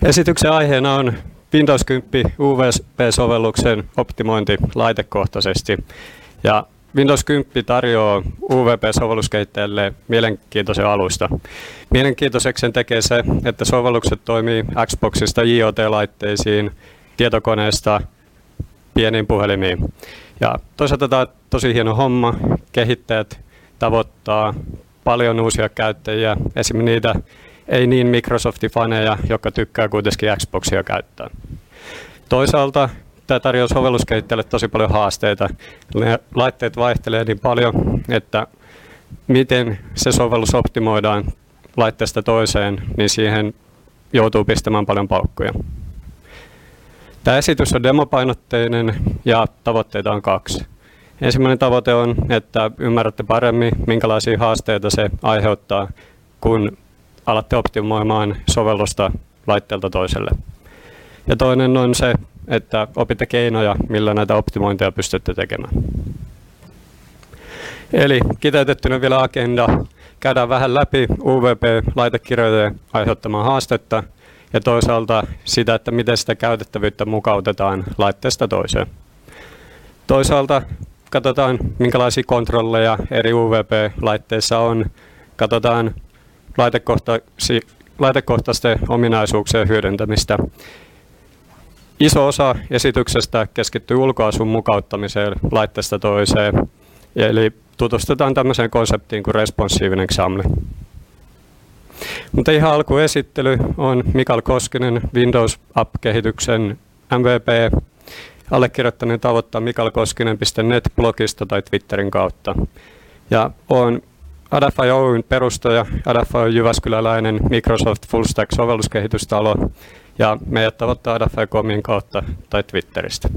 Esityksen aiheena on Windows 10 UWP-sovelluksen optimointi laitekohtaisesti. Ja Windows 10 tarjoaa UWP-sovelluskehittäjälle mielenkiintoisen alusta. Mielenkiintoiseksi sen tekee se, että sovellukset toimii Xboxista IoT-laitteisiin, tietokoneesta pieniin puhelimiin. Ja toisaalta tämä on tosi hieno homma. Kehittäjät tavoittaa paljon uusia käyttäjiä, esimerkiksi niitä ei niin Microsoftin-faneja, jotka tykkää kuitenkin Xboxia käyttää. Toisaalta tämä tarjoaa sovelluskehittäjälle tosi paljon haasteita. Ne laitteet vaihtelee niin paljon, että miten se sovellus optimoidaan laitteesta toiseen, niin siihen joutuu pistämään paljon paukkuja. Tämä esitys on demopainotteinen ja tavoitteita on 2. Ensimmäinen tavoite on, että ymmärrätte paremmin, minkälaisia haasteita se aiheuttaa, kun alatte optimoimaan sovellusta laitteelta toiselle. Ja toinen on se, että opitte keinoja, millä näitä optimointeja pystytte tekemään. Eli kiteytettynä vielä agenda. Käydään vähän läpi UWP-laitekirjojen aiheuttamaa haastetta ja toisaalta sitä, että miten sitä käytettävyyttä mukautetaan laitteesta toiseen. Toisaalta katsotaan, minkälaisia kontrolleja eri UWP-laitteissa on. Katsotaan laitekohtaisten ominaisuuksien hyödyntämistä. Iso osa esityksestä keskittyy ulkoasun mukauttamiseen laitteesta toiseen, eli tutustutaan tämmöiseen konseptiin kuin responsive example. Mutta ihan alkuesittely on Mikael Koskinen, Windows App-kehityksen MVP. Allekirjoittaneen tavoittaa mikaelkoskinen.net-blogista tai Twitterin kautta. Ja olen Adafy Oyn perustaja. Adafy on jyväskyläläinen Microsoft Full Stack-sovelluskehitystalo. Ja meidät tavoittaa Adafy.comin kautta tai Twitteristä.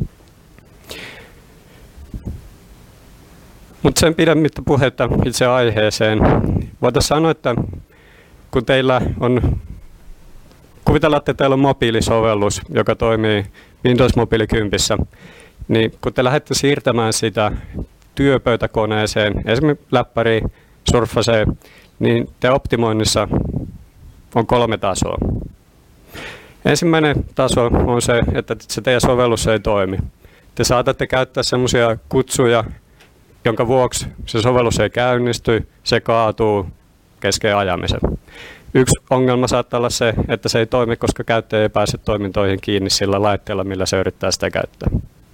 Mutta sen pidemmittä puhetta itse aiheeseen. Voitaisiin sanoa, että kun teillä on, kuvitellaan, että teillä on mobiilisovellus, joka toimii Windows Mobile 10, niin kun te lähdette siirtämään sitä työpöytäkoneeseen, esimerkiksi läppäriin, surfaseen, niin te optimoinnissa on 3 tasoa. Ensimmäinen taso on se, että se teidän sovellus ei toimi. Te saatatte käyttää sellaisia kutsuja, jonka vuoksi se sovellus ei käynnisty, se kaatuu kesken ajamisen. Yksi ongelma saattaa olla se, että se ei toimi, koska käyttäjä ei pääse toimintoihin kiinni sillä laitteella, millä se yrittää sitä käyttää.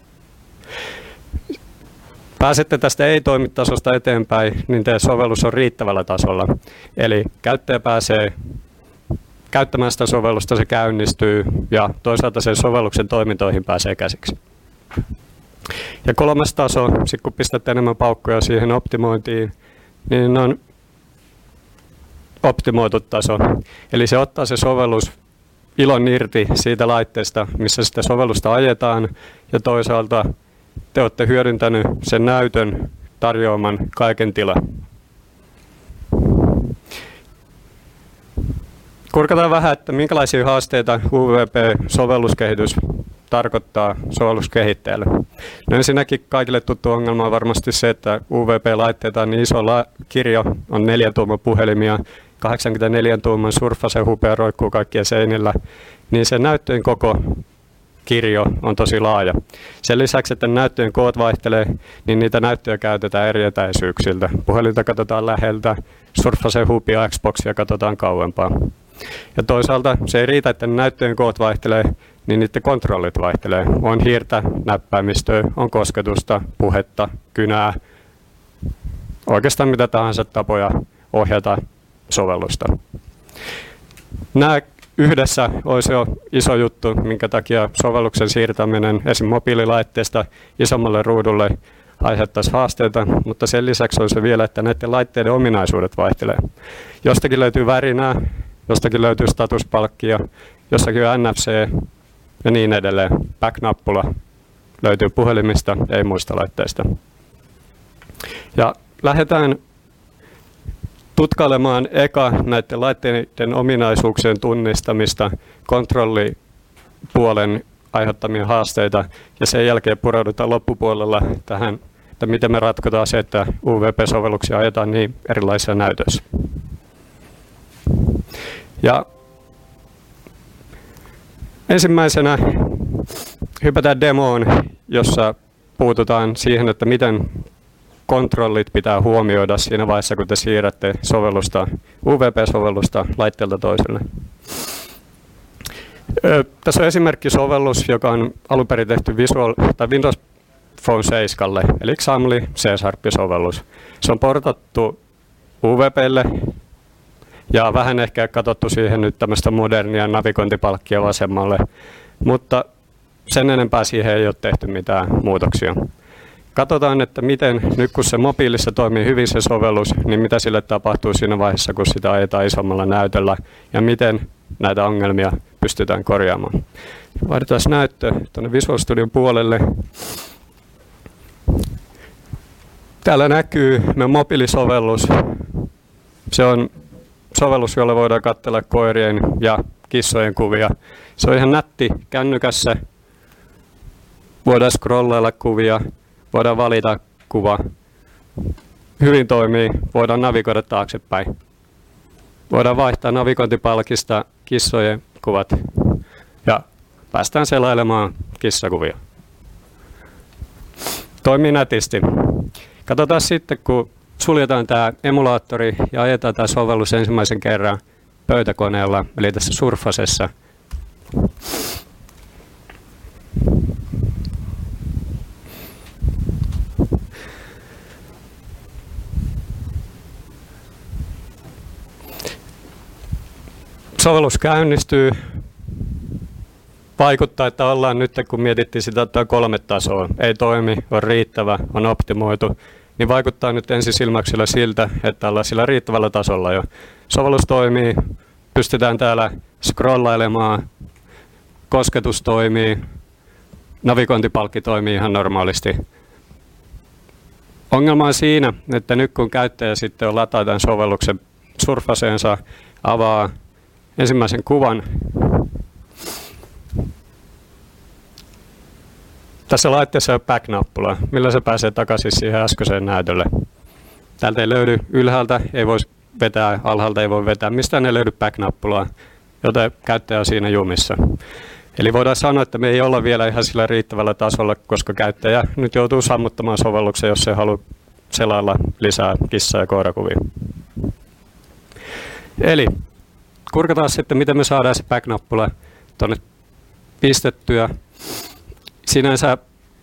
Pääsette tästä ei-toimi-tasosta eteenpäin, niin teidän sovellus on riittävällä tasolla. Eli käyttäjä pääsee käyttämään sitä sovellusta, se käynnistyy ja toisaalta sen sovelluksen toimintoihin pääsee käsiksi. Ja 3. taso, sit kun pistätte enemmän paukkoja siihen optimointiin, niin on optimoitu taso. Eli se ottaa se sovellus ilon irti siitä laitteesta, missä sitä sovellusta ajetaan, ja toisaalta te olette hyödyntänyt sen näytön tarjoaman kaiken tilan. Kurkataan vähän, että minkälaisia haasteita UWP-sovelluskehitys tarkoittaa sovelluskehittäjälle. No ensinnäkin kaikille tuttu ongelma on varmasti se, että UWP-laitteita on niin iso kirjo, on 4-tuuman puhelimia, 84-tuuman Surface-hupea roikkuu kaikkien seinillä, niin se näyttöjen koko kirjo on tosi laaja. Sen lisäksi, että näyttöjen koot vaihtelee, niin niitä näyttöjä käytetään eri etäisyyksiltä. Puhelinta katsotaan läheltä, Surface-hupia Xboxia katsotaan kauempaa. Ja toisaalta se ei riitä, että näyttöjen koot vaihtelee, niin niiden kontrollit vaihtelee. On hiirtä, näppäimistöä, on kosketusta, puhetta, kynää, oikeastaan mitä tahansa tapoja ohjata sovellusta. Nämä yhdessä olisi jo iso juttu, minkä takia sovelluksen siirtäminen esimerkiksi mobiililaitteesta isommalle ruudulle aiheuttaisi haasteita, mutta sen lisäksi on se vielä, että näiden laitteiden ominaisuudet vaihtelee. Jostakin löytyy värinää, jostakin löytyy statuspalkkia, jossakin on NFC ja niin edelleen. Back-nappula löytyy puhelimista, ei muista laitteista. Ja lähdetään tutkailemaan eka näiden laitteiden ominaisuuksien tunnistamista, kontrollipuolen aiheuttamia haasteita, ja sen jälkeen pureudutaan loppupuolella tähän, että miten me ratkotaan se, että UWP-sovelluksia ajetaan niin erilaisissa näytöissä. Ja Ensimmäisenä hypätään demoon, jossa puututaan siihen, että miten kontrollit pitää huomioida siinä vaiheessa, kun te siirrätte UVP-sovellusta laitteelta toiselle. Tässä on esimerkkisovellus, joka on alun perin tehty Windows Phone 7, eli XAML C-sovellus. Se on portattu UVPlle ja vähän ehkä katsottu siihen nyt tämmöistä modernia navigointipalkkia vasemmalle, mutta sen enempää siihen ei ole tehty mitään muutoksia. Katsotaan, että miten nyt kun se mobiilissa toimii hyvin se sovellus, niin mitä sille tapahtuu siinä vaiheessa, kun sitä ajetaan isommalla näytöllä ja miten näitä ongelmia pystytään korjaamaan. Vaihdetaan näyttö tuonne Visual Studion puolelle. Täällä näkyy meidän mobiilisovellus. Se on sovellus, jolla voidaan katsella koirien ja kissojen kuvia. Se on ihan nätti kännykässä. Voidaan scrollailla kuvia, voidaan valita kuva. Hyvin toimii, voidaan navigoida taaksepäin. Voidaan vaihtaa navigointipalkista kissojen kuvat ja päästään selailemaan kissakuvia. Toimii nätisti. Katsotaan sitten, kun suljetaan tämä emulaattori ja ajetaan tämä sovellus ensimmäisen kerran pöytäkoneella, eli tässä Surfacessa. Sovellus käynnistyy. Vaikuttaa, että ollaan nyt, kun mietittiin sitä, että on 3 tasoa, ei toimi, on riittävä, on optimoitu, niin vaikuttaa nyt ensisilmäyksellä siltä, että ollaan sillä riittävällä tasolla jo. Sovellus toimii, pystytään täällä scrollailemaan, kosketus toimii, navigointipalkki toimii ihan normaalisti. Ongelma on siinä, että nyt kun käyttäjä sitten on lataa tämän sovelluksen Surfaceensa, avaa ensimmäisen kuvan. Tässä laitteessa on back-nappula, millä se pääsee takaisin siihen äskeiseen näytölle. Täältä ei löydy ylhäältä, ei voi vetää, alhaalta ei voi vetää, mistään ei löydy back-nappulaa, joten käyttäjä on siinä jumissa. Eli voidaan sanoa, että me ei olla vielä ihan sillä riittävällä tasolla, koska käyttäjä nyt joutuu sammuttamaan sovelluksen, jos se haluaa selailla lisää kissa- ja koirakuvia. Eli kurkataan sitten, miten me saadaan se back-nappula tuonne pistettyä. Sinänsä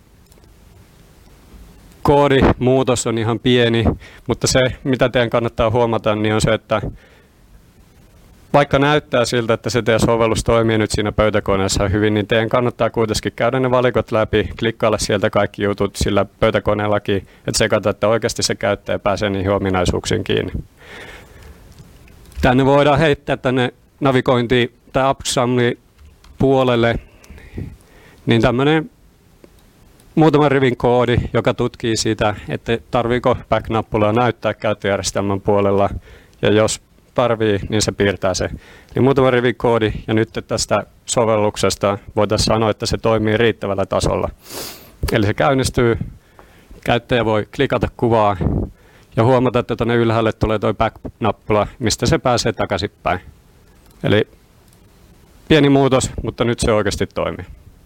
koodimuutos on ihan pieni, mutta se, mitä teidän kannattaa huomata, niin on se, että vaikka näyttää siltä, että se teidän sovellus toimii nyt siinä pöytäkoneessa hyvin, niin teidän kannattaa kuitenkin käydä ne valikot läpi, klikkailla sieltä kaikki jutut sillä pöytäkoneellakin, että sekata, että oikeasti se käyttäjä pääsee niihin ominaisuuksiin kiinni. Tänne voidaan heittää tänne navigointi- tai XAML-puolelle niin tämmöinen muutaman rivin koodi, joka tutkii sitä, että tarviiko back-nappulaa näyttää käyttöjärjestelmän puolella, ja jos tarvii, niin se piirtää se. Eli muutama rivin koodi, ja nyt tästä sovelluksesta voitaisiin sanoa, että se toimii riittävällä tasolla. Eli se käynnistyy, käyttäjä voi klikata kuvaa, ja huomata, että tuonne ylhäälle tulee tuo back-nappula, mistä se pääsee takaisinpäin. Eli pieni muutos, mutta nyt se oikeasti toimii.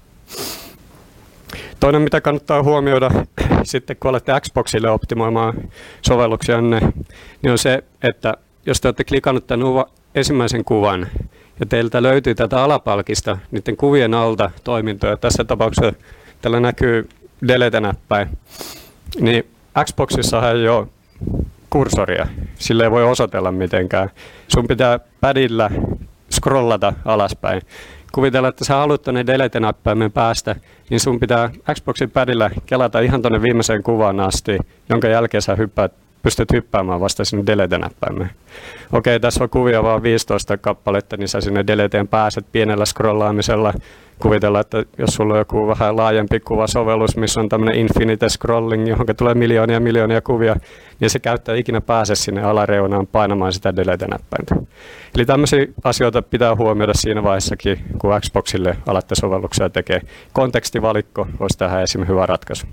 Toinen, mitä kannattaa huomioida sitten, kun olette Xboxille optimoimaan sovelluksianne, niin on se, että jos te olette klikannut tämän ensimmäisen kuvan ja teiltä löytyy tätä alapalkista niiden kuvien alta toimintoja, tässä tapauksessa tällä näkyy delete-näppäin, niin Xboxissa ei ole kursoria, sillä ei voi osoitella mitenkään. Sun pitää padilla scrollata alaspäin. Kuvitella, että sä haluat tuonne delete-näppäimen päästä, niin sun pitää Xboxin padilla kelata ihan tuonne viimeiseen kuvaan asti, jonka jälkeen sä pystyt hyppäämään vasta sinne delete-näppäimeen. Okei, tässä on kuvia vaan 15 kappaletta, niin sä sinne deleteen pääset pienellä scrollaamisella. Kuvitella, että jos sulla on joku vähän laajempi kuvasovellus, missä on tämmöinen infinite scrolling, johon tulee miljoonia kuvia, niin se käyttää ikinä pääse sinne alareunaan painamaan sitä delete-näppäintä. Eli tämmöisiä asioita pitää huomioida siinä vaiheessakin, kun Xboxille alatte sovelluksia tekee. Kontekstivalikko olisi tähän esimerkiksi hyvä ratkaisu.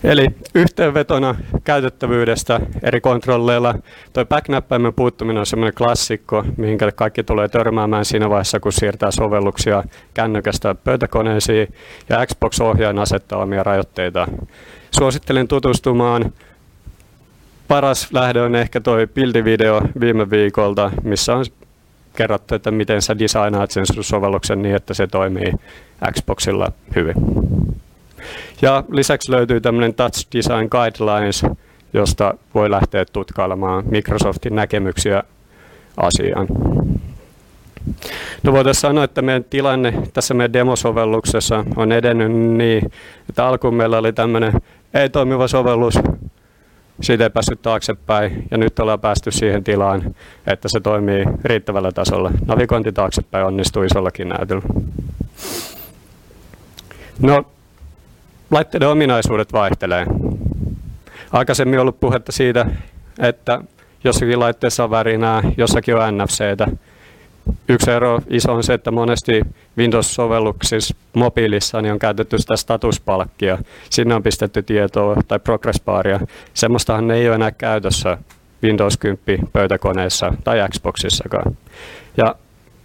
Eli yhteenvetona käytettävyydestä eri kontrolleilla. Tuo back-näppäimen puuttuminen on semmoinen klassikko, mihinkä kaikki tulee törmäämään siinä vaiheessa, kun siirtää sovelluksia kännykästä pöytäkoneisiin, ja Xbox-ohjaaja asettaa omia rajoitteita. Suosittelen tutustumaan. Paras lähde on ehkä tuo build-video viime viikolta, missä on kerrottu, että miten sä designaat sen sovelluksen niin, että se toimii Xboxilla hyvin. Ja lisäksi löytyy tämmöinen Touch Design Guidelines, josta voi lähteä tutkailemaan Microsoftin näkemyksiä asiaan. No voitaisiin sanoa, että meidän tilanne tässä meidän demosovelluksessa on edennyt niin, että alkuun meillä oli tämmöinen ei-toimiva sovellus, siitä ei päässyt taaksepäin, ja nyt ollaan päästy siihen tilaan, että se toimii riittävällä tasolla. Navigointi taaksepäin onnistuu isollakin näytöllä. No, laitteiden ominaisuudet vaihtelee. Aikaisemmin on ollut puhetta siitä, että jossakin laitteessa on värinää, jossakin on NFC:tä. Yksi ero iso on se, että monesti Windows-sovelluksissa mobiilissa niin on käytetty sitä statuspalkkia. Sinne on pistetty tietoa tai progress-baaria. Semmoistahan ei ole enää käytössä Windows 10 pöytäkoneessa tai Xboxissakaan. Ja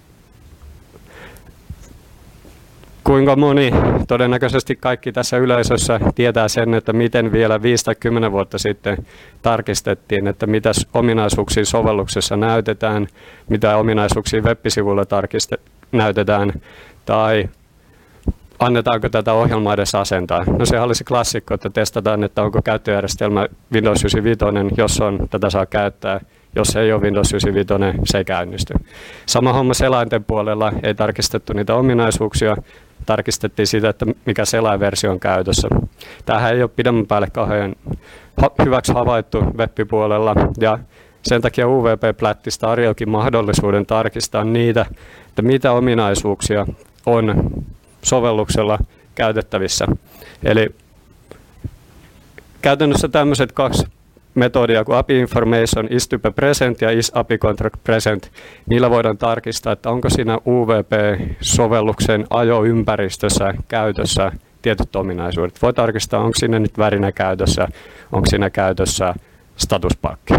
kuinka moni, todennäköisesti kaikki tässä yleisössä tietää sen, että miten vielä 5 tai 10 vuotta sitten tarkistettiin, että mitä ominaisuuksia sovelluksessa näytetään, mitä ominaisuuksia web-sivuilla näytetään, tai annetaanko tätä ohjelmaa edes asentaa. No sehän olisi klassikko, että testataan, että onko käyttöjärjestelmä Windows 95, jos on, tätä saa käyttää. Jos ei ole Windows 95, se ei käynnisty. Sama homma selainten puolella, ei tarkistettu niitä ominaisuuksia, tarkistettiin sitä, että mikä selainversio on käytössä. Tämähän ei ole pidemmän päälle kauhean hyväksi havaittu web-puolella, ja sen takia UWP-plättis tarjoakin mahdollisuuden tarkistaa niitä, että mitä ominaisuuksia on sovelluksella käytettävissä. Eli käytännössä tämmöiset kaksi metodia kuin API Information is type present ja is API Contract present, niillä voidaan tarkistaa, että onko siinä UWP-sovelluksen ajoympäristössä käytössä tietyt ominaisuudet. Voi tarkistaa, onko siinä nyt värinä käytössä, onko siinä käytössä statuspakki.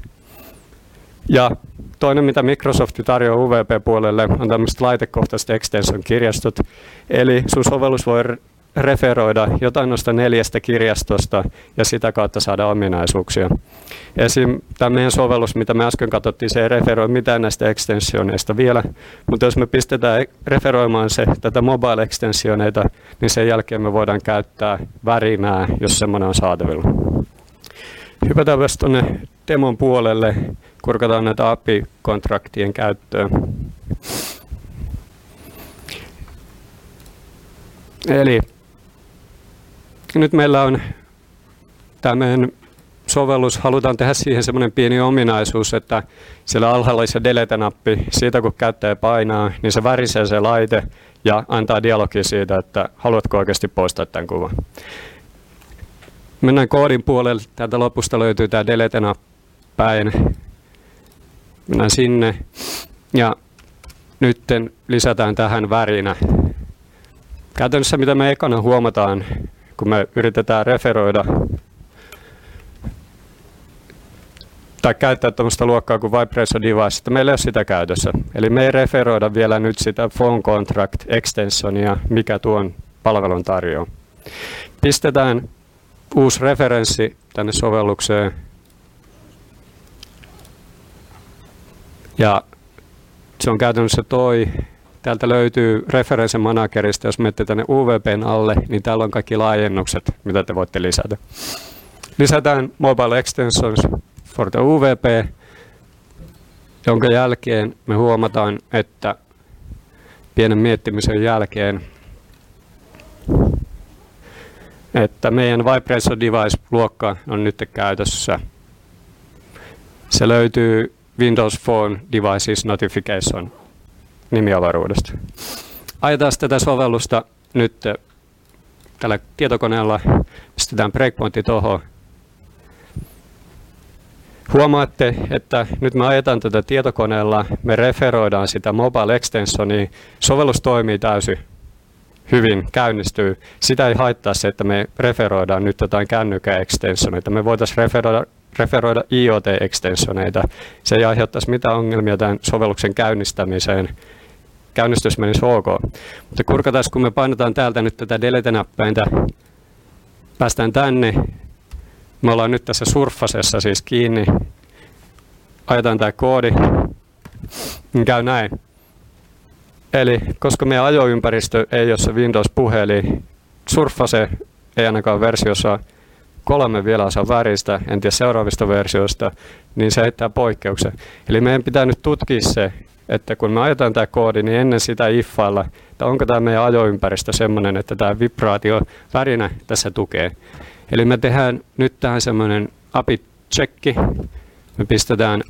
Ja toinen, mitä Microsoft tarjoaa UWP-puolelle, on tämmöiset laitekohtaiset extension-kirjastot. Eli sun sovellus voi referoida jotain noista 4 kirjastosta ja sitä kautta saada ominaisuuksia. Esim. Tämä meidän sovellus, mitä me äsken katsottiin, se ei referoi mitään näistä extensioneista vielä, mutta jos me pistetään referoimaan tätä mobile-extensioneita, niin sen jälkeen me voidaan käyttää värinää, jos semmoinen on saatavilla. Hypätään myös tuonne demon puolelle, kurkataan näitä API-kontraktien käyttöön. Eli nyt meillä on tämä meidän sovellus, halutaan tehdä siihen semmoinen pieni ominaisuus, että siellä alhaalla se delete-nappi, siitä kun käyttäjä painaa, niin se värisee se laite ja antaa dialogi siitä, että haluatko oikeasti poistaa tämän kuvan. Mennään koodin puolelle, täältä lopusta löytyy tämä delete-nappi päin. Mennään sinne ja nyt lisätään tähän värinä. Käytännössä mitä me ekana huomataan, kun me yritetään referoida tai käyttää tuommoista luokkaa kuin Vibration Device, että meillä ei ole sitä käytössä. Eli me ei referoida vielä nyt sitä Phone Contract Extensionia, mikä tuon palvelun tarjoaa. Pistetään uusi referenssi tänne sovellukseen. Ja se on käytännössä toi. Täältä löytyy Reference Managerista, jos menette tänne UWPn alle, niin täällä on kaikki laajennukset, mitä te voitte lisätä. Lisätään Mobile Extensions for the UWP, jonka jälkeen me huomataan, että pienen miettimisen jälkeen, että meidän Vibration Device-luokka on nyt käytössä. Se löytyy Windows Phone Devices Notification nimiavaruudesta. Ajetaan tätä sovellusta nyt tällä tietokoneella, pistetään breakpointti tuohon. Huomaatte, että nyt me ajetaan tätä tietokoneella, me referoidaan sitä mobile extensionia, sovellus toimii täysin hyvin käynnistyy. Sitä ei haittaa se, että me referoidaan nyt jotain kännykkä-extensioneita. Me voitaisiin referoida IoT-extensioneita. Se ei aiheuttaisi mitään ongelmia tämän sovelluksen käynnistämiseen. Käynnistys menisi ok. Mutta kurkataan, kun me painetaan täältä nyt tätä delete-näppäintä, päästään tänne. Me ollaan nyt tässä surffasessa siis kiinni. Ajetaan tämä koodi. Käy näin. Eli koska meidän ajoympäristö ei ole se Windows-puhelin, Surface ei ainakaan versiossa 3 vielä osaa väristä, en tiedä seuraavista versioista, niin se heittää poikkeuksen. Eli meidän pitää nyt tutkia se, että kun me ajetaan tämä koodi, niin ennen sitä iffailla, että onko tämä meidän ajoympäristö sellainen, että tämä vibraatio värinä tässä tukee. Eli me tehdään nyt tähän semmoinen API-checki. Me pistetään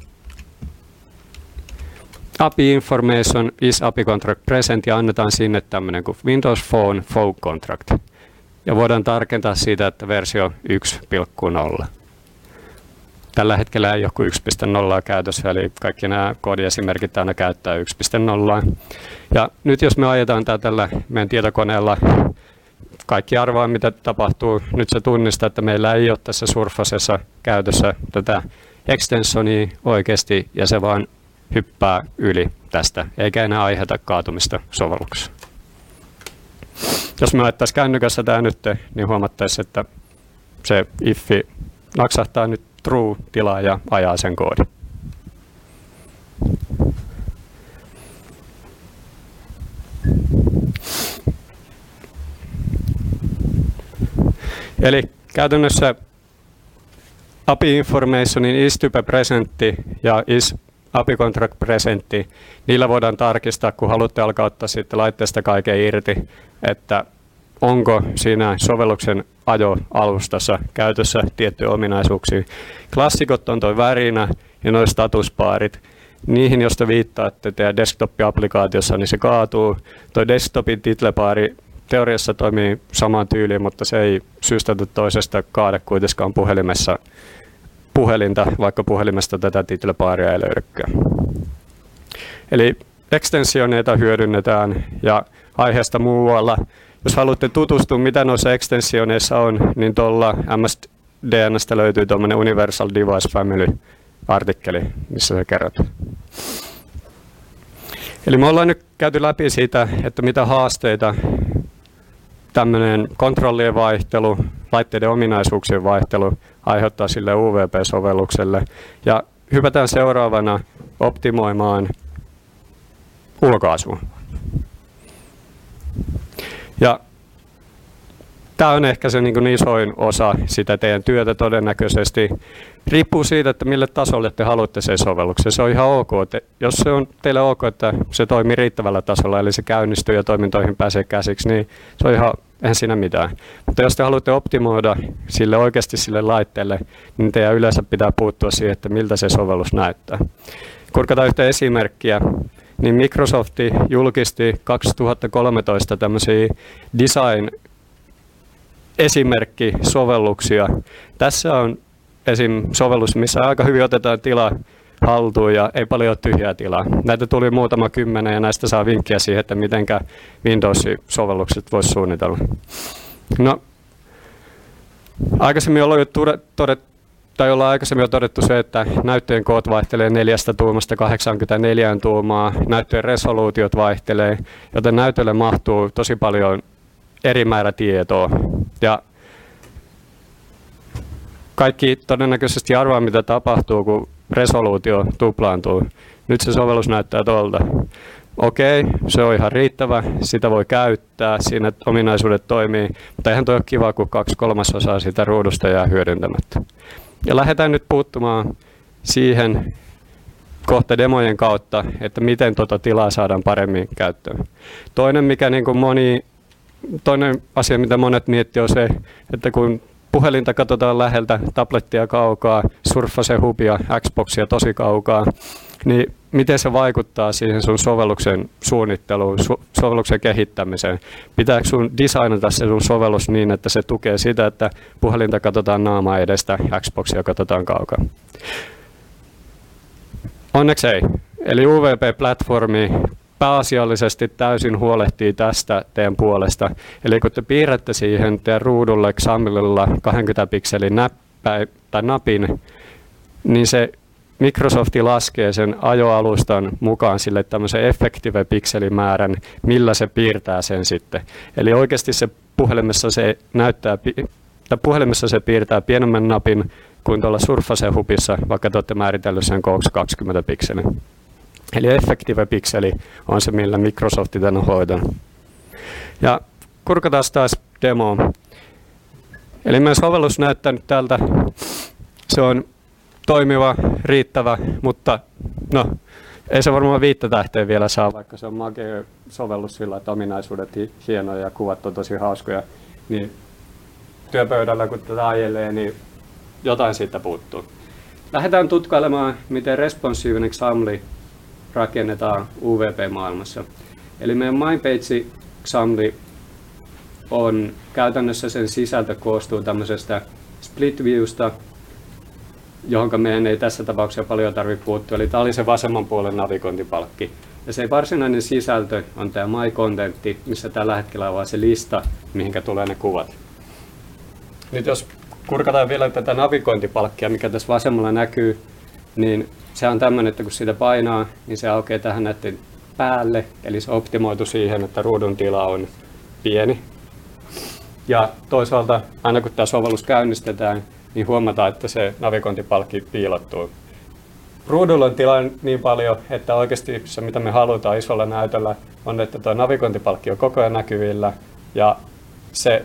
API information is API contract present ja annetaan sinne tämmöinen kuin Windows Phone Folk Contract. Ja voidaan tarkentaa siitä, että versio 1.0. Tällä hetkellä ei ole kuin 1.0 käytössä, eli kaikki nämä koodiesimerkit aina käyttää 1.0. Ja nyt jos me ajetaan tällä meidän tietokoneella, kaikki arvaa mitä tapahtuu. Nyt se tunnistaa, että meillä ei ole tässä Surfacessa käytössä tätä extensionia oikeasti, ja se vaan hyppää yli tästä, eikä enää aiheuta kaatumista sovelluksessa. Jos me laittaisiin kännykässä tämä nyt, niin huomattaisiin, että se iffi naksahtaa nyt true-tilaa ja ajaa sen koodin. Eli käytännössä API informationin is type presentti ja is API contract presentti, niillä voidaan tarkistaa, kun haluatte alkaa ottaa sitten laitteesta kaiken irti, että onko siinä sovelluksen ajo-alustassa käytössä tiettyjä ominaisuuksia. Klassikot on tuo värinä ja nuo statuspaarit. Niihin, jos te viittaatte teidän desktop-applikaatiossa, niin se kaatuu. Tuo desktopin titlepaari teoriassa toimii samaan tyyliin, mutta se ei syystä toisesta kaada kuitenkaan puhelinta, vaikka puhelimesta tätä titlepaaria ei löydykään. Eli extensioneita hyödynnetään ja aiheesta muualla. Jos haluatte tutustua, mitä noissa extensioneissa on, niin tuolla MSDN:stä löytyy tuommoinen Universal Device Family-artikkeli, missä se kerrotaan. Eli me ollaan nyt käyty läpi siitä, että mitä haasteita tämmöinen kontrollien vaihtelu, laitteiden ominaisuuksien vaihtelu aiheuttaa sille UWP-sovellukselle. Ja hypätään seuraavana optimoimaan ulkoasua. Ja tämä on ehkä se niin isoin osa sitä teidän työtä todennäköisesti. Riippuu siitä, että mille tasolle te haluatte sen sovelluksen. Se on ihan ok. Jos se on teille ok, että se toimii riittävällä tasolla, eli se käynnistyy ja toimintoihin pääsee käsiksi, niin se on ihan, eihän siinä mitään. Mutta jos te haluatte optimoida oikeasti sille laitteelle, niin teidän yleensä pitää puuttua siihen, että miltä se sovellus näyttää. Kurkataan yhtä esimerkkiä. Niin Microsoft julkisti 2013 tämmöisiä design-esimerkkisovelluksia. Tässä on esim. Sovellus, missä aika hyvin otetaan tila haltuun ja ei paljon tyhjää tilaa. Näitä tuli muutama 10 ja näistä saa vinkkiä siihen, että miten Windows-sovellukset voisi suunnitella. No, aikaisemmin ollaan jo todettu se, että näyttöjen koot vaihtelee 4 tuumasta 84 tuumaa, näyttöjen resoluutiot vaihtelee, joten näytölle mahtuu tosi paljon eri määrä tietoa. Ja kaikki todennäköisesti arvaa, mitä tapahtuu, kun resoluutio tuplaantuu. Nyt se sovellus näyttää tuolta. Okei, se on ihan riittävä, sitä voi käyttää, siinä ominaisuudet toimii, mutta eihän toi ole kiva, kun 2/3 sitä ruudusta jää hyödyntämättä. Ja lähdetään nyt puuttumaan siihen kohta demojen kautta, että miten tuota tilaa saadaan paremmin käyttöön. Toinen asia, mitä monet miettii, on se, että kun puhelinta katsotaan läheltä, tablettia kaukaa, Surface Hubia, Xboxia tosi kaukaa, niin miten se vaikuttaa siihen sun sovelluksen suunnitteluun, sovelluksen kehittämiseen? Pitääkö sun designata se sun sovellus niin, että se tukee sitä, että puhelinta katsotaan naamaa edestä, Xboxia katsotaan kaukaa? Onneksi ei. Eli UWP-platformi pääasiallisesti täysin huolehtii tästä teidän puolesta. Eli kun te piirrätte siihen teidän ruudulle XAMLilla 20 pikselin napin, niin se Microsoft laskee sen ajoalustan mukaan sille tämmöisen effective pikselimäärän, millä se piirtää sen sitten. Eli oikeasti se puhelimessa se piirtää pienemmän napin kuin tuolla Surface-hubissa, vaikka te olette määritellyt sen kooksi 20 pikseliä. Eli effective pikseli on se, millä Microsoft tämän on hoitanut. Ja kurkataan taas demoa. Eli meidän sovellus näyttää nyt tältä. Se on toimiva, riittävä, mutta no, ei se varmaan 5 tähteä vielä saa, vaikka se on makea sovellus sillä, että ominaisuudet hienoja ja kuvat on tosi hauskoja. Niin työpöydällä kun tätä ajelee, niin jotain siitä puuttuu. Lähdetään tutkailemaan, miten responsiivinen XAML rakennetaan UWP-maailmassa. Eli meidän MyPage XAML on käytännössä, sen sisältö koostuu tämmöisestä split viewsta, johon meidän ei tässä tapauksessa paljon tarvitse puuttua. Eli tämä oli se vasemman puolen navigointipalkki. Ja se varsinainen sisältö on tämä My Content, missä tällä hetkellä on vaan se lista, mihinkä tulee ne kuvat. Nyt jos kurkataan vielä tätä navigointipalkkia, mikä tässä vasemmalla näkyy, niin se on tämmöinen, että kun sitä painaa, niin se aukeaa tähän näiden päälle. Eli se on optimoitu siihen, että ruudun tila on pieni. Ja toisaalta aina kun tämä sovellus käynnistetään, niin huomataan, että se navigointipalkki piilottuu. Ruudulla on tilaa niin paljon, että oikeasti se mitä me halutaan isolla näytöllä on, että tuo navigointipalkki on koko ajan näkyvillä ja se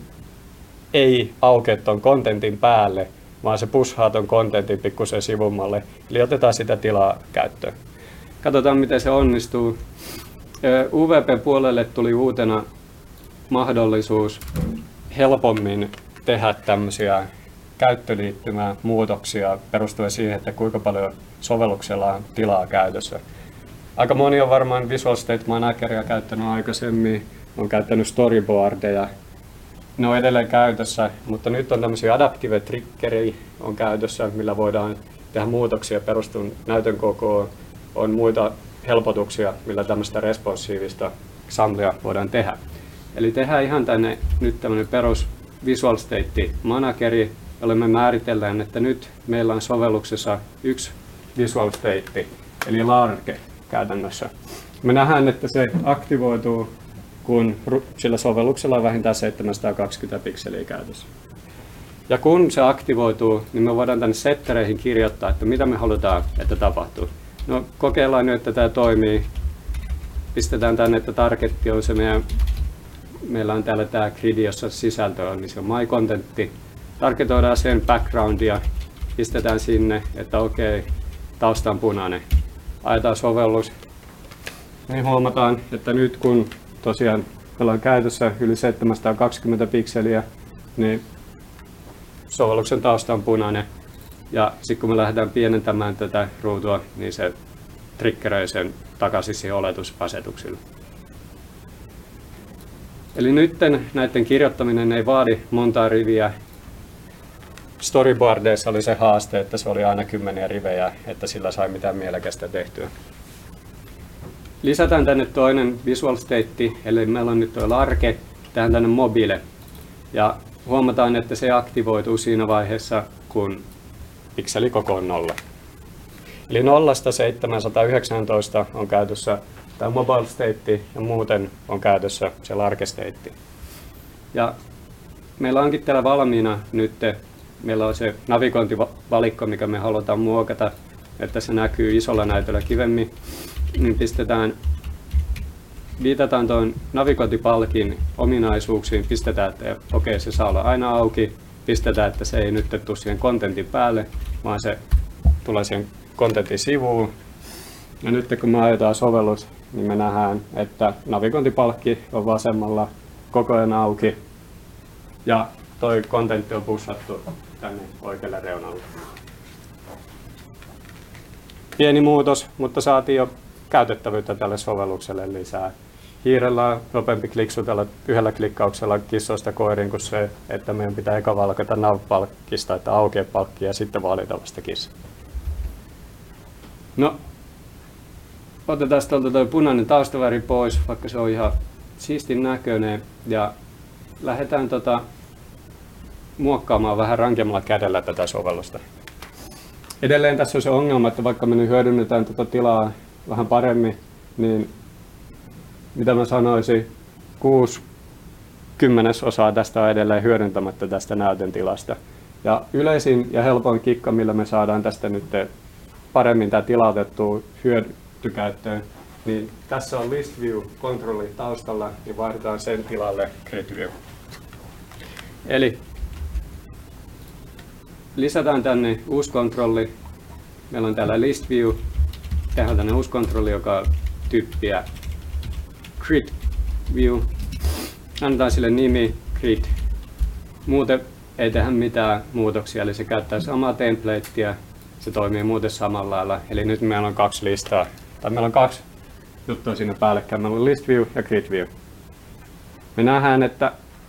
ei aukea tuon kontentin päälle, vaan se pushaa tuon kontentin pikkusen sivummalle. Eli otetaan sitä tilaa käyttöön. Katsotaan miten se onnistuu. UWP-puolelle tuli uutena mahdollisuus helpommin tehdä tämmöisiä käyttöliittymää muutoksia perustuen siihen, että kuinka paljon sovelluksella on tilaa käytössä. Aika moni on varmaan Visual State Manageria käyttänyt aikaisemmin, on käyttänyt storyboardeja. Ne on edelleen käytössä, mutta nyt on tämmöisiä adaptive triggereja on käytössä, millä voidaan tehdä muutoksia perustuen näytön kokoon. On muita helpotuksia, millä tämmöistä responsiivista XAMLia voidaan tehdä. Eli tehdään ihan tänne nyt tämmöinen perus Visual State Manageri, jolle me määritellään, että nyt meillä on sovelluksessa yksi Visual State, eli large käytännössä. Me nähdään, että se aktivoituu, kun sillä sovelluksella on vähintään 720 pikseliä käytössä. Ja kun se aktivoituu, niin me voidaan tänne settereihin kirjoittaa, että mitä me halutaan, että tapahtuu. No kokeillaan nyt, että tämä toimii. Pistetään tänne, että targetti on se meillä on täällä tämä grid, jossa sisältö on, niin se on My Content. Targetoidaan sen backgroundia, pistetään sinne, että okei, tausta on punainen. Ajetaan sovellus, niin huomataan, että nyt kun tosiaan meillä on käytössä yli 720 pikseliä, niin sovelluksen tausta on punainen. Ja sitten kun me lähdetään pienentämään tätä ruutua, niin se triggeröi sen takaisin siihen oletusasetuksille. Eli nyt näiden kirjoittaminen ei vaadi montaa riviä. Storyboardeissa oli se haaste, että se oli aina 10 rivejä, että sillä sai mitään mielekästä tehtyä. Lisätään tänne toinen Visual State, eli meillä on nyt tuo large, tähän tänne mobile. Ja huomataan, että se aktivoituu siinä vaiheessa, kun pikselikoko on 0. Eli 0–719 on käytössä tämä mobile state ja muuten on käytössä se large state. Ja meillä onkin täällä valmiina nyt, meillä on se navigointivalikko, mikä me halutaan muokata, että se näkyy isolla näytöllä kivemmin. Niin viitataan tuon navigointipalkin ominaisuuksiin, pistetään, että okei, se saa olla aina auki, pistetään, että se ei nyt tule siihen kontentin päälle, vaan se tulee siihen kontentin sivuun. Ja nyt kun me ajetaan sovellus, niin me nähdään, että navigointipalkki on vasemmalla koko ajan auki ja toi kontentti on pussattu tänne oikealle reunalle. Pieni muutos, mutta saatiin jo käytettävyyttä tälle sovellukselle lisää. Hiirellä on nopeampi kliksutella yhdellä klikkauksella kissoista koiriin kuin se, että meidän pitää eka valkata nav-palkkista, että aukeaa palkki ja sitten valita vasta kissa. No, Otetaan tuolta tuo punainen taustaväri pois, vaikka se on ihan siistin näköinen, ja lähdetään muokkaamaan vähän rankemmalla kädellä tätä sovellusta. Edelleen tässä on se ongelma, että vaikka me nyt hyödynnetään tätä tilaa vähän paremmin, niin mitä mä sanoisin, 6/10 tästä on edelleen hyödyntämättä tästä näytön tilasta. Ja yleisin ja helpoin kikka, millä me saadaan tästä nyt paremmin tämä tila otettua hyötykäyttöön, niin tässä on list view kontrolli taustalla, niin vaihdetaan sen tilalle grid view. Eli lisätään tänne uusi kontrolli. Meillä on täällä list view. Tehdään tänne uusi kontrolli, joka on tyyppiä grid view. Annetaan sille nimi grid. Muuten ei tehdä mitään muutoksia, eli se käyttää samaa templatea. Se toimii muuten samalla lailla. Eli nyt meillä on kaksi listaa, tai meillä on kaksi juttua siinä päällekkäin. Meillä on list view ja grid view. Me nähdään, että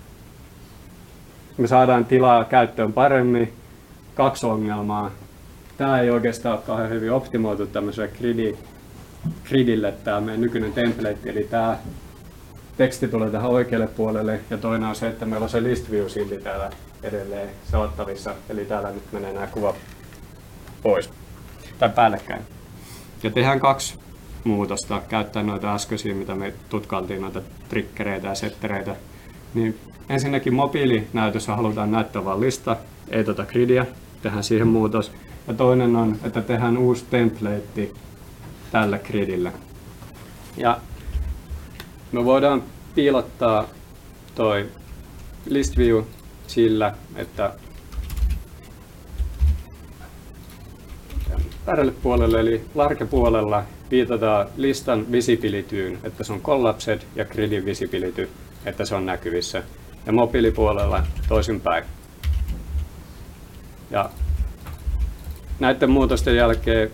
me saadaan tilaa käyttöön paremmin. Kaksi ongelmaa. Tämä ei oikeastaan ole kauhean hyvin optimoitu tämmöiselle gridille, tämä meidän nykyinen template, eli tämä teksti tulee tähän oikealle puolelle, ja toinen on se, että meillä on se list view silti täällä edelleen selattavissa, eli täällä nyt menee nämä kuvat pois, tai päällekkäin. Ja tehdään kaksi muutosta, käyttäen noita äskeisiä, mitä me tutkailtiin, noita triggereitä ja settereitä. Niin ensinnäkin mobiilinäytössä halutaan näyttää vain lista, ei gridiä, tehdään siihen muutos. Ja toinen on, että tehdään uusi template tälle gridille. Ja me voidaan piilottaa toi list view sillä, että väärälle puolelle eli large-puolella viitataan listan visibilityyn, että se on collapsed, ja gridin visibility, että se on näkyvissä. Ja mobiilipuolella toisinpäin. Ja näiden muutosten jälkeen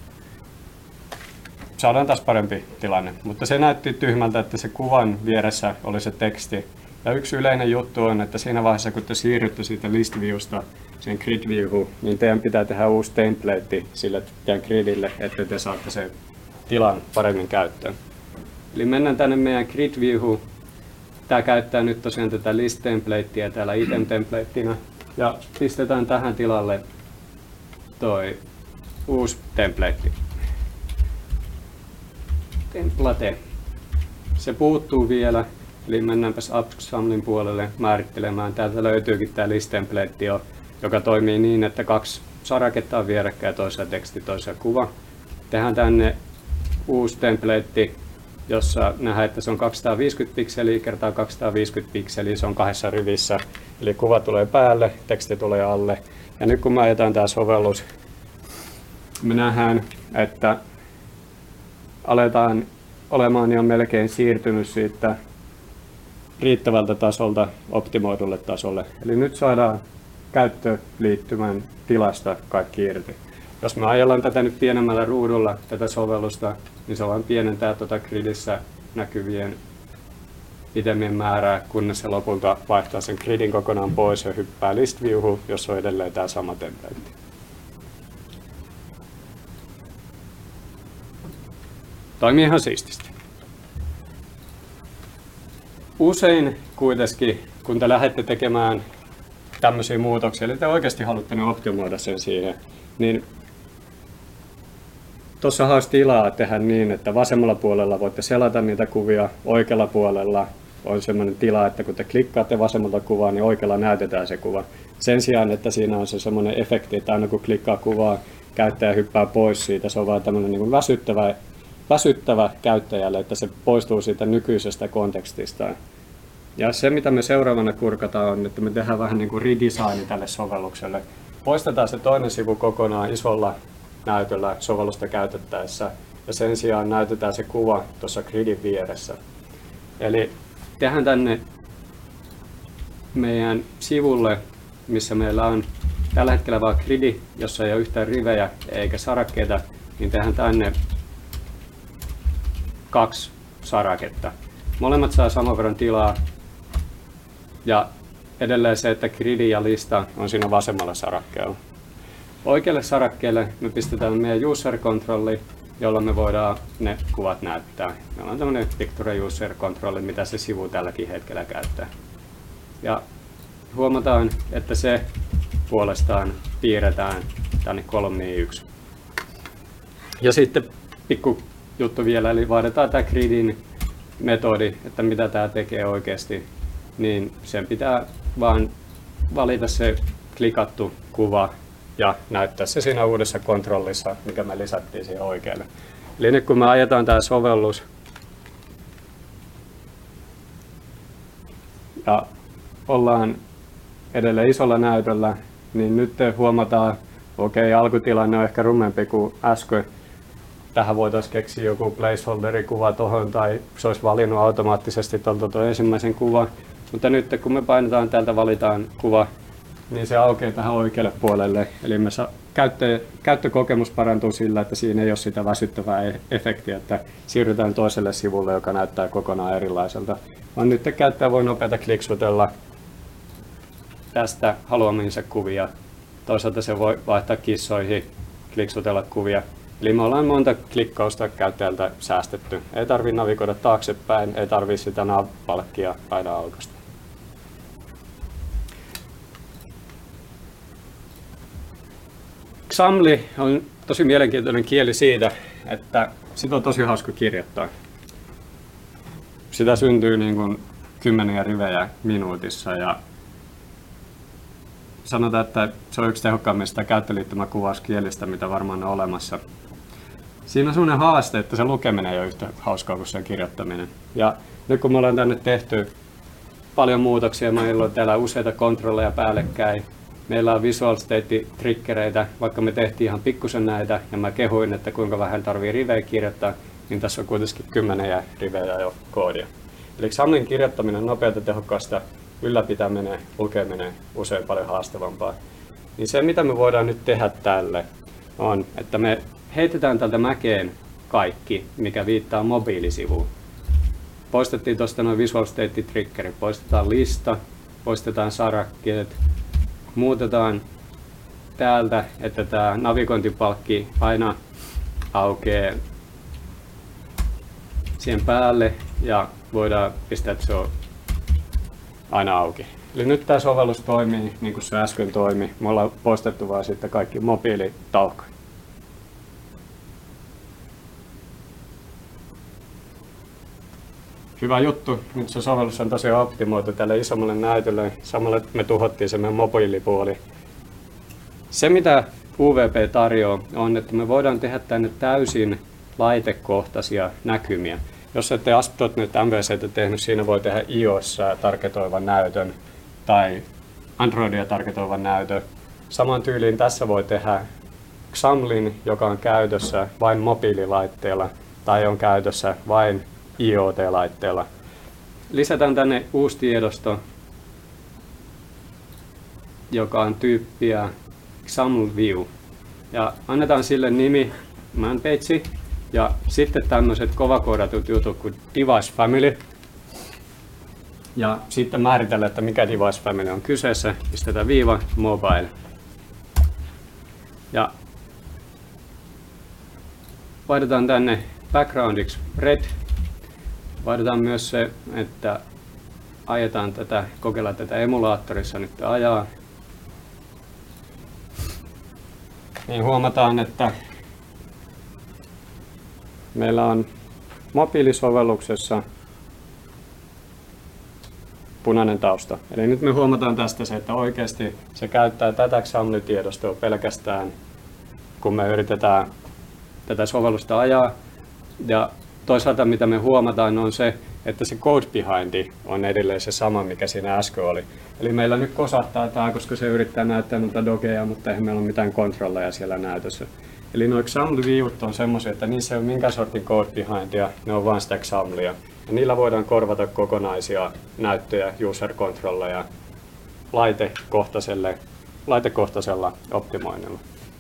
saadaan taas parempi tilanne, mutta se näytti tyhmältä, että se kuvan vieressä oli se teksti. Ja yksi yleinen juttu on, että siinä vaiheessa kun te siirrytte siitä list viewsta siihen grid viewhun, niin teidän pitää tehdä uusi template sille teidän gridille, että te saatte sen tilan paremmin käyttöön. Eli mennään tänne meidän grid viewhun. Tämä käyttää nyt tosiaan tätä list templatea täällä item templateina, ja pistetään tähän tilalle toi uusi template. Template. Se puuttuu vielä, eli mennäänpäs Upsamlin puolelle määrittelemään. Täältä löytyykin tämä list template, joka toimii niin, että kaksi saraketta on vierekkäin, toisessa teksti, toisessa kuva. Tehdään tänne uusi template, jossa nähdään, että se on 250 pikseliä kertaa 250 pikseliä, se on 2 rivissä. Eli kuva tulee päälle, teksti tulee alle. Ja nyt kun me ajetaan tämä sovellus, me nähdään, että aletaan olemaan jo melkein siirtynyt siitä riittävältä tasolta optimoidulle tasolle. Eli nyt saadaan käyttöliittymän tilasta kaikki irti. Jos me ajellaan tätä nyt pienemmällä ruudulla, tätä sovellusta, niin se vaan pienentää gridissä näkyvien itemien määrää, kunnes se lopulta vaihtaa sen gridin kokonaan pois ja hyppää list viewhun, jos on edelleen tämä sama template. Toimii ihan siististi. Usein kuitenkin, kun te lähdette tekemään tämmöisiä muutoksia, eli te oikeasti haluatte ne optimoida sen siihen, niin tuossa olisi tilaa tehdä niin, että vasemmalla puolella voitte selata niitä kuvia, oikealla puolella on sellainen tila, että kun te klikkaatte vasemmalta kuvaa, niin oikealla näytetään se kuva. Sen sijaan, että siinä on se semmoinen efekti, että aina kun klikkaa kuvaa, käyttäjä hyppää pois siitä, se on vaan tämmöinen niin kuin väsyttävä käyttäjälle, että se poistuu siitä nykyisestä kontekstista. Ja se, mitä me seuraavana kurkataan, on, että me tehdään vähän niin kuin redesigni tälle sovellukselle. Poistetaan se toinen sivu kokonaan isolla näytöllä sovellusta käytettäessä, ja sen sijaan näytetään se kuva tuossa gridin vieressä. Eli tehdään tänne meidän sivulle, missä meillä on tällä hetkellä vain gridi, jossa ei ole yhtään rivejä eikä sarakkeita, niin tehdään tänne 2 saraketta. Molemmat saa saman verran tilaa, ja edelleen se, että gridi ja lista on siinä vasemmalla sarakkeella. Oikealle sarakkeelle me pistetään meidän user-kontrolli, jolla me voidaan ne kuvat näyttää. Meillä on tämmöinen Picture User Control, mitä se sivu tälläkin hetkellä käyttää. Ja huomataan, että se puolestaan piirretään tänne kolmiin 1. Ja sitten pikku juttu vielä, eli vaaditaan tämä gridin metodi, että mitä tämä tekee oikeasti, niin sen pitää vaan valita se klikattu kuva ja näyttää se siinä uudessa kontrollissa, mikä me lisättiin siihen oikealle. Eli nyt kun me ajetaan tämä sovellus ja ollaan edelleen isolla näytöllä, niin nyt huomataan, okei, alkutilanne on ehkä rumempi kuin äsken. Tähän voitaisiin keksiä joku placeholderikuva tuohon tai se olisi valinnut automaattisesti tuon ensimmäisen kuvan. Mutta nyt kun me painetaan täältä valitaan kuva, niin se aukeaa tähän oikealle puolelle. Eli käyttökokemus parantuu sillä, että siinä ei ole sitä väsyttävää efektiä, että siirrytään toiselle sivulle, joka näyttää kokonaan erilaiselta. Vaan nyt käyttäjä voi nopeasti kliksutella tästä haluamiinsa kuvia. Toisaalta se voi vaihtaa kissoihin, kliksutella kuvia. Eli me ollaan monta klikkausta käyttäjältä säästetty. Ei tarvitse navigoida taaksepäin, ei tarvitse sitä nappalkkia aina aukaista. XAML on tosi mielenkiintoinen kieli siitä, että sitä on tosi hauska kirjoittaa. Sitä syntyy niin kuin 10 rivejä minuutissa ja sanotaan, että se on yksi tehokkaimmista käyttöliittymäkuvauskielistä, mitä varmaan on olemassa. Siinä on sellainen haaste, että se lukeminen ei ole yhtä hauskaa kuin se kirjoittaminen. Ja nyt kun me ollaan tänne tehty paljon muutoksia, meillä on täällä useita kontrolleja päällekkäin. Meillä on visual state triggereitä, vaikka me tehtiin ihan pikkusen näitä ja mä kehuin, että kuinka vähän tarvii rivejä kirjoittaa, niin tässä on kuitenkin 10 rivejä jo koodia. Eli XAMLin kirjoittaminen nopeata, tehokkaasta, ylläpitäminen, lukeminen usein paljon haastavampaa. Niin se mitä me voidaan nyt tehdä tälle on, että me heitetään tältä mäkeen kaikki, mikä viittaa mobiilisivuun. Poistettiin tuosta noin visual state triggerit, poistetaan lista, poistetaan sarakkeet, muutetaan täältä, että tämä navigointipalkki aina aukeaa siihen päälle ja voidaan pistää, että se on aina auki. Eli nyt tämä sovellus toimii niin kuin se äsken toimi. Me ollaan poistettu vaan sitten kaikki mobiilitauko. Hyvä juttu. Nyt se sovellus on tosiaan optimoitu tälle isommalle näytölle. Samalla me tuhottiin se meidän mobiilipuoli. Se mitä UWP tarjoaa on, että me voidaan tehdä tänne täysin laitekohtaisia näkymiä. Jos ette ASP.NET MVC:tä tehnyt, siinä voi tehdä iOS:ää targetoivan näytön tai Androidia targetoivan näytön. Saman tyyliin tässä voi tehdä XAMLin, joka on käytössä vain mobiililaitteella tai on käytössä vain IoT-laitteella. Lisätään tänne uusi tiedosto, joka on tyyppiä XAML View. Ja annetaan sille nimi manpage ja sitten tämmöiset kovakoodatut jutut kuin device family. Ja sitten määritellä, että mikä device family on kyseessä. Pistetään viiva mobile. Ja vaihdetaan tänne backgroundiksi red. Vaihdetaan myös se, että ajetaan tätä, kokeillaan tätä emulaattorissa nyt ajaa. Niin huomataan, että meillä on mobiilisovelluksessa punainen tausta. Eli nyt me huomataan tästä se, että oikeasti se käyttää tätä XAML-tiedostoa pelkästään, kun me yritetään tätä sovellusta ajaa. Ja toisaalta mitä me huomataan on se, että se code behind on edelleen se sama, mikä siinä äsken oli. Eli meillä nyt kosahtaa tämä, koska se yrittää näyttää noita dogeja, mutta eihän meillä ole mitään kontrolleja siellä näytössä. Eli nuo XAML-viewt on semmoisia, että niissä ei ole minkään sortin code behindia, ne on vain sitä XAMLia. Ja niillä voidaan korvata kokonaisia näyttöjä, user-kontrolleja laitekohtaisella optimoinnilla.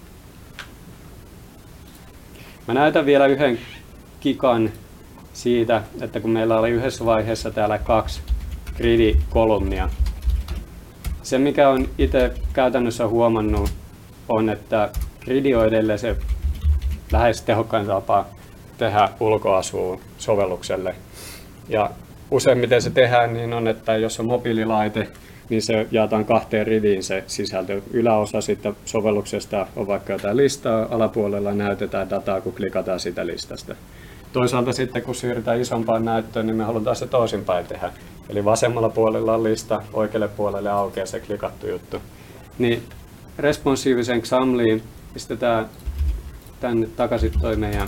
Mä näytän vielä yhden kikan siitä, että kun meillä oli yhdessä vaiheessa täällä 2 gridi-kolumnia. Se mikä on itse käytännössä huomannut on, että gridi on edelleen se lähes tehokkain tapa tehdä ulkoasua sovellukselle. Ja useimmiten se tehdään niin on, että jos on mobiililaite, niin se jaetaan 2 riviin se sisältö. Yläosa sitten sovelluksesta on vaikka jotain listaa, alapuolella näytetään dataa, kun klikataan sitä listasta. Toisaalta sitten, kun siirrytään isompaan näyttöön, niin me halutaan se toisinpäin tehdä. Eli vasemmalla puolella on lista, oikealle puolelle aukeaa se klikattu juttu. Niin responsiivisen XAMLiin pistetään tänne takaisin toi meidän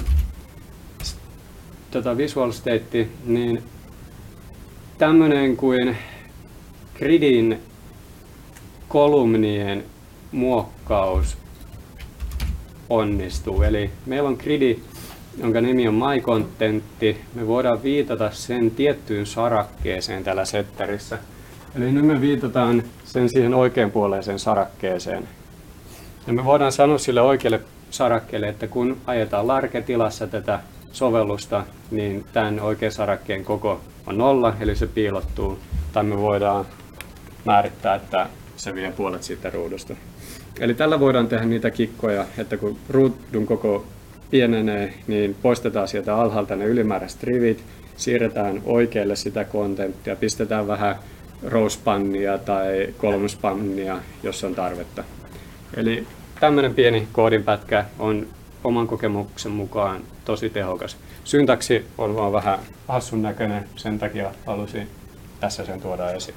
visual state, niin tämmöinen kuin gridin kolumnien muokkaus onnistuu. Eli meillä on gridi, jonka nimi on myContentti. Me voidaan viitata sen tiettyyn sarakkeeseen tällä setterissä. Eli nyt me viitataan sen siihen oikeanpuoleiseen sarakkeeseen. Ja me voidaan sanoa sille oikealle sarakkeelle, että kun ajetaan large-tilassa tätä sovellusta, niin tämän oikean sarakkeen koko on 0, eli se piilottuu. Tai me voidaan määrittää, että se vie puolet siitä ruudusta. Eli tällä voidaan tehdä niitä kikkoja, että kun ruudun koko pienenee, niin poistetaan sieltä alhaalta ne ylimääräiset rivit, siirretään oikealle sitä kontenttia, pistetään vähän row-spannia tai column-spannia, jos on tarvetta. Eli tämmöinen pieni koodinpätkä on oman kokemuksen mukaan tosi tehokas. Syntaksi on vaan vähän hassun näköinen, sen takia halusin tässä sen tuoda esiin.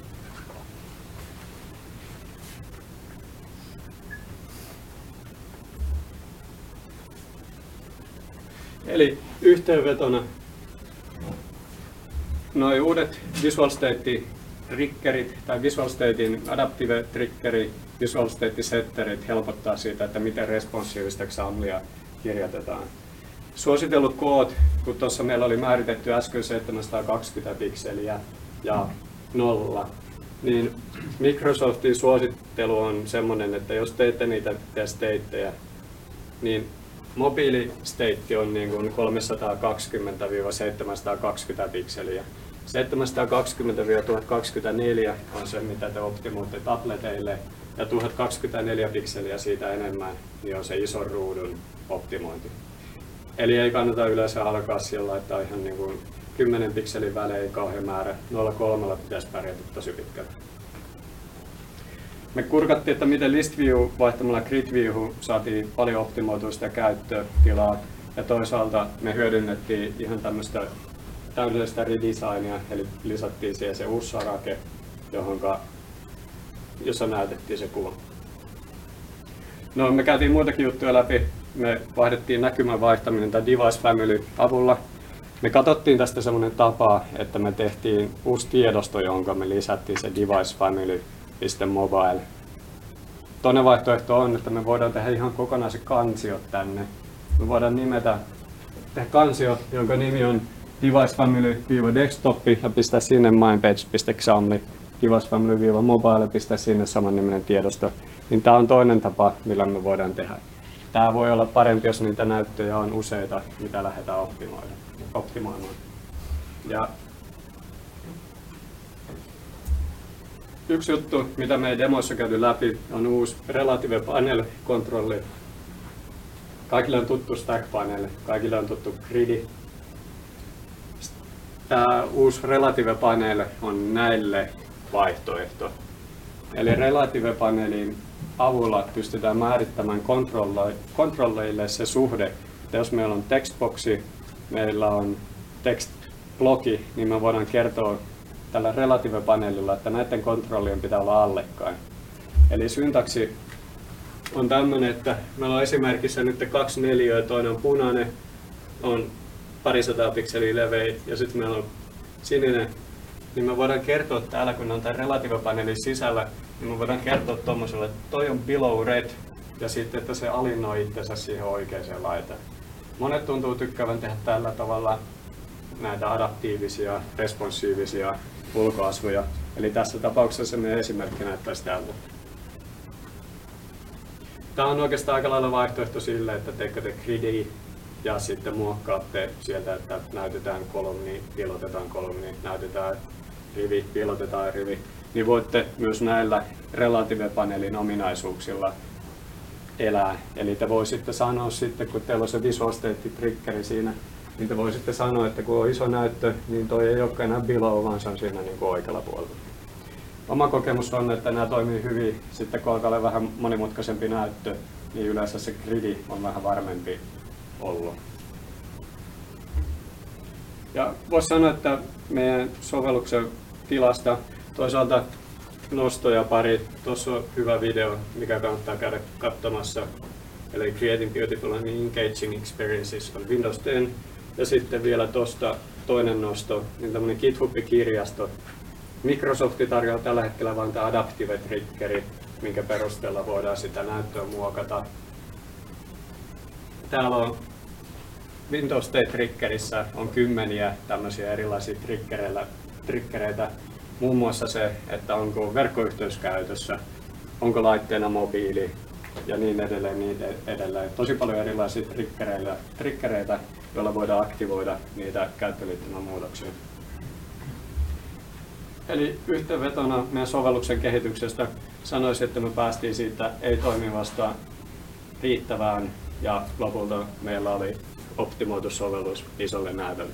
Eli yhteenvetona nuo uudet Visual State triggerit tai Visual Statein adaptive triggeri, Visual State setterit helpottaa siitä, että miten responsiivista XAMLia kirjoitetaan. Suositellut koot, kun tuossa meillä oli määritetty äsken 720 pikseliä ja 0, niin Microsoftin suosittelu on semmoinen, että jos teette niitä stateja, niin mobiilistate on niin kuin 320-720 pikseliä. 720-1024 on se, mitä te optimoitte tableteille, ja 1024 pikseliä siitä enemmän niin on se ison ruudun optimointi. Eli ei kannata yleensä alkaa siellä laittaa ihan niin kuin 10 pikselin välein kauhean määrä. 0,3 pitäisi pärjätä tosi pitkälle. Me kurkattiin, että miten list view vaihtamalla grid view saatiin paljon optimoitua sitä käyttötilaa. Ja toisaalta me hyödynnettiin ihan tämmöistä täydellistä redesignia, eli lisättiin siihen se uusi sarake, jossa näytettiin se kuva. No, me käytiin muitakin juttuja läpi. Me vaihdettiin näkymän vaihtaminen tai device family avulla. Me katsottiin tästä semmoinen tapa, että me tehtiin uusi tiedosto, jonka me lisättiin se device family.mobile. Toinen vaihtoehto on, että me voidaan tehdä ihan kokonaiset kansiot tänne. Me voidaan tehdä kansio, jonka nimi on device family-desktop ja pistää sinne mypage.xaml, device family-mobile pistää sinne samanniminen tiedosto. Niin tämä on toinen tapa, millä me voidaan tehdä. Tämä voi olla parempi, jos niitä näyttöjä on useita, mitä lähdetään optimoimaan. Ja yksi juttu, mitä me ei demoissa käyty läpi, on uusi Relative Panel-kontrolli. Kaikille on tuttu Stack Panel, kaikille on tuttu Gridi. Tämä uusi Relative Panel on näille vaihtoehto. Eli Relative Panelin avulla pystytään määrittämään kontrolleille se suhde, että jos meillä on textboxi, meillä on text-blogi, niin me voidaan kertoa tällä Relative-paneelilla, että näiden kontrollien pitää olla allekkain. Eli syntaksi on tämmöinen, että meillä on esimerkissä nyt 2 neliöä, toinen on punainen, on parisataa pikseliä leveä ja sitten meillä on sininen. Niin me voidaan kertoa täällä, kun on tämän Relative-paneelin sisällä, niin me voidaan kertoa tuommoiselle, että toi on below red ja sitten, että se alinnoi itsensä siihen oikeaan laitaan. Monet tuntuu tykkäävän tehdä tällä tavalla näitä adaptiivisia, responsiivisia ulkoasvoja. Eli tässä tapauksessa meidän esimerkki näyttäisi tältä. Tämä on oikeastaan aika lailla vaihtoehto sille, että teette gridi ja sitten muokkaatte sieltä, että näytetään kolumni, piilotetaan kolumni, näytetään rivi, piilotetaan rivi. Niin voitte myös näillä Relative-paneelin ominaisuuksilla elää. Eli te voisitte sanoa sitten, kun teillä on se visual state triggeri siinä, niin te voisitte sanoa, että kun on iso näyttö, niin toi ei olekaan enää below, vaan se on siinä niin kuin oikealla puolella. Oma kokemus on, että nämä toimii hyvin. Sitten kun alkaa olla vähän monimutkaisempi näyttö, niin yleensä se gridi on vähän varmempi ollut. Ja voisi sanoa, että meidän sovelluksen tilasta toisaalta nostoja pari. Tuossa on hyvä video, mikä kannattaa käydä katsomassa. Eli Creating Beautiful and Engaging Experiences on Windows 10. Ja sitten vielä tuosta toinen nosto, niin tämmöinen GitHub-kirjasto. Microsoft tarjoaa tällä hetkellä vain tämä Adaptive Triggeri, minkä perusteella voidaan sitä näyttöä muokata. Täällä on Windows 10 Triggerissä on kymmeniä tämmöisiä erilaisia triggereitä. Muun muassa se, että onko verkkoyhteys käytössä, onko laitteena mobiili ja niin edelleen. Tosi paljon erilaisia triggereitä, joilla voidaan aktivoida niitä käyttöliittymämuutoksia. Eli yhteenvetona meidän sovelluksen kehityksestä sanoisin, että me päästiin siitä ei-toimivasta riittävään ja lopulta meillä oli optimoitu sovellus isolle näytölle.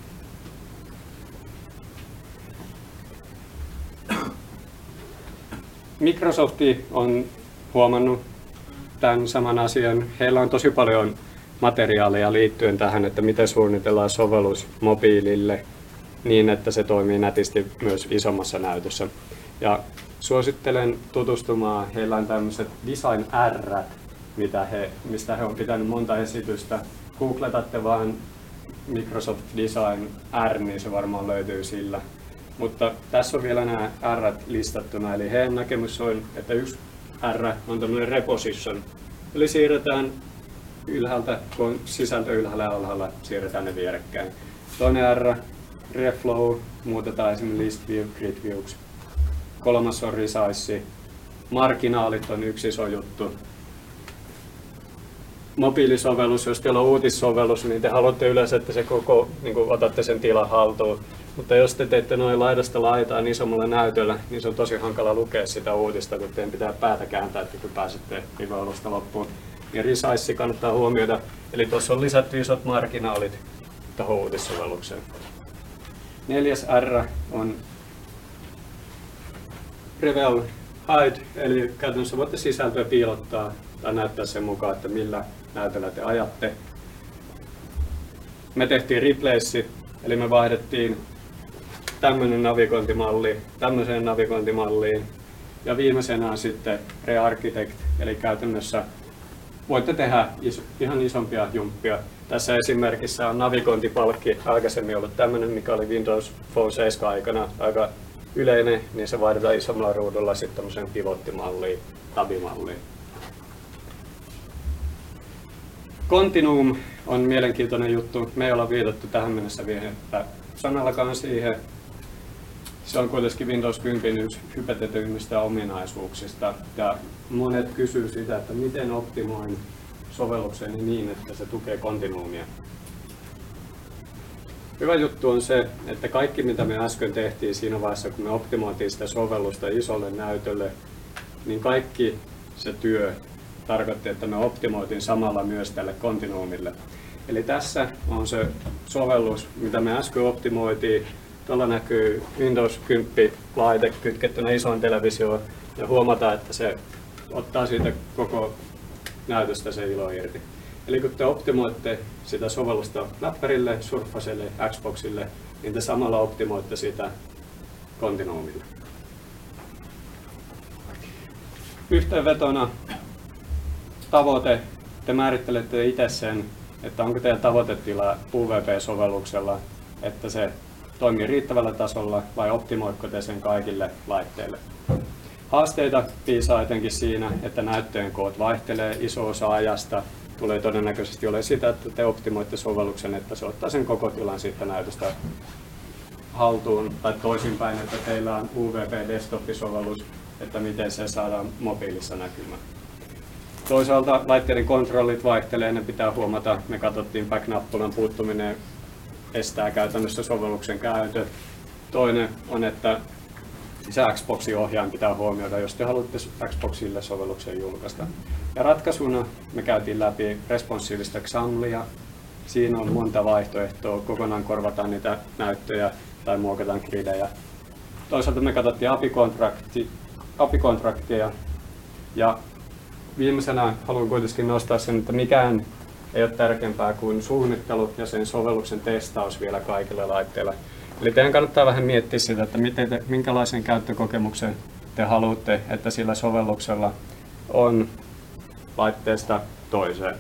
Microsoft on huomannut tämän saman asian. Heillä on tosi paljon materiaalia liittyen tähän, että miten suunnitellaan sovellus mobiilille niin, että se toimii nätisti myös isommassa näytössä. Ja suosittelen tutustumaan. Heillä on tämmöiset Design R, mistä he on pitänyt monta esitystä. Googletatte vaan Microsoft Design R, niin se varmaan löytyy sillä. Mutta tässä on vielä nämä R listattuna, eli heidän näkemys on, että yksi R on tämmöinen reposition. Eli siirretään ylhäältä, kun on sisältö ylhäällä ja alhaalla, siirretään ne vierekkäin. Toinen R, reflow, muutetaan esimerkiksi list view, grid views. Kolmas on resize. Marginaalit on yksi iso juttu. Mobiilisovellus, jos teillä on uutissovellus, niin te haluatte yleensä, että se koko, niin kuin otatte sen tilan haltuun. Mutta jos te teette noin laidasta laitaan isommalla näytöllä, niin se on tosi hankala lukea sitä uutista, kun teidän pitää päätä kääntää, että kun pääsette alusta loppuun. Ja resize kannattaa huomioida, eli tuossa on lisätty isot marginaalit tuohon uutissovellukseen. Neljäs R on Reveal Hide, eli käytännössä voitte sisältöä piilottaa tai näyttää sen mukaan, että millä näytöllä te ajatte. Me tehtiin replace, eli me vaihdettiin tämmöinen navigointimalli tämmöiseen navigointimalliin. Ja viimeisenä on sitten Re-Architect, eli käytännössä voitte tehdä ihan isompia jumppia. Tässä esimerkissä on navigointipalkki, aikaisemmin ollut tämmöinen, mikä oli Windows Phone 7 aikana aika yleinen, niin se vaihdetaan isommalla ruudulla sitten tämmöiseen pivottimalliin, tabimalliin. Continuum on mielenkiintoinen juttu. Me ei olla viitattu tähän mennessä vielä sanallakaan siihen. Se on kuitenkin Windows 10 yksi hypetetyimmistä ominaisuuksista. Ja monet kysyy sitä, että miten optimoin sovellukseni niin, että se tukee continuumia. Hyvä juttu on se, että kaikki mitä me äsken tehtiin siinä vaiheessa, kun me optimoitiin sitä sovellusta isolle näytölle, niin kaikki se työ tarkoitti, että me optimoitiin samalla myös tälle continuumille. Eli tässä on se sovellus, mitä me äsken optimoitiin. Tuolla näkyy Windows 10 laite kytkettynä isoon televisioon ja huomataan, että se ottaa siitä koko näytöstä se ilo irti. Eli kun te optimoitte sitä sovellusta läppärille, Surfacelle, Xboxille, niin te samalla optimoitte sitä continuumille. Yhteenvetona tavoite. Te määrittelette itse sen, että onko teidän tavoitetila UWP-sovelluksella, että se toimii riittävällä tasolla vai optimoitko te sen kaikille laitteille. Haasteita piisaa etenkin siinä, että näyttöjen koot vaihtelee iso osa ajasta. Tulee todennäköisesti olemaan sitä, että te optimoitte sovelluksen, että se ottaa sen koko tilan siitä näytöstä haltuun, tai toisinpäin, että teillä on UWP desktop-sovellus, että miten se saadaan mobiilissa näkymään. Toisaalta laitteiden kontrollit vaihtelee, ne pitää huomata. Me katsottiin back-nappulan puuttuminen estää käytännössä sovelluksen käytön. Toinen on, että se Xboxin ohjaaja pitää huomioida, jos te haluatte Xboxille sovelluksen julkaista. Ja ratkaisuna me käytiin läpi responsiivista XAMLia. Siinä on monta vaihtoehtoa, kokonaan korvataan niitä näyttöjä tai muokataan gridejä. Toisaalta me katsottiin API-kontraktia ja viimeisenä haluan kuitenkin nostaa sen, että mikään ei ole tärkeämpää kuin suunnittelu ja sen sovelluksen testaus vielä kaikille laitteille. Eli teidän kannattaa vähän miettiä sitä, että minkälaisen käyttökokemuksen te haluatte, että sillä sovelluksella on laitteesta toiseen.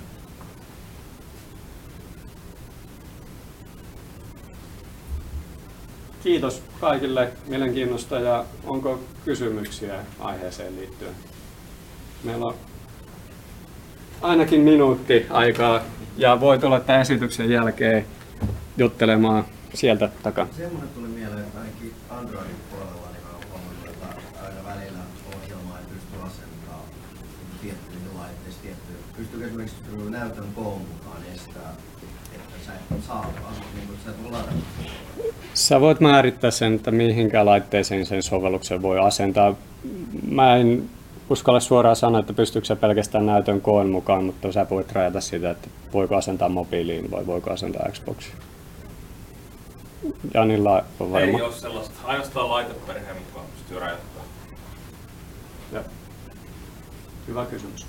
Kiitos kaikille mielenkiinnosta ja onko kysymyksiä aiheeseen liittyen? Meillä on ainakin minuutti aikaa ja voi tulla tämän esityksen jälkeen juttelemaan sieltä takaa. Semmoinen tuli mieleen, että ainakin Androidin puolella niin on huomannut, että aina välillä ohjelmaa ei pysty asentamaan tiettyihin laitteisiin tiettyyn. Pystyykö esimerkiksi näytön koon mukaan estää, että sä et saa niin kuin sä et voi ladata? Sä voit määrittää sen, että mihinkään laitteeseen sen sovelluksen voi asentaa. Mä en uskalla suoraan sanoa, että pystyykö se pelkästään näytön koon mukaan, mutta sä voit rajata sitä, että voiko asentaa mobiiliin vai voiko asentaa Xboxiin. Janilla on varma. Ei ole sellaista. Ainoastaan laiteperheen mukaan pystyy rajoittamaan. Ja. Hyvä kysymys.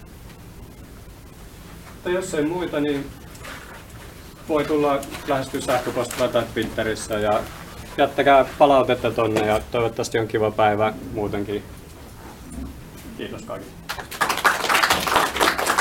Mutta jos ei muita, niin voi tulla lähestyä sähköpostilla tai Twitterissä ja jättäkää palautetta tonne ja toivottavasti on kiva päivä muutenkin. Kiitos kaikille.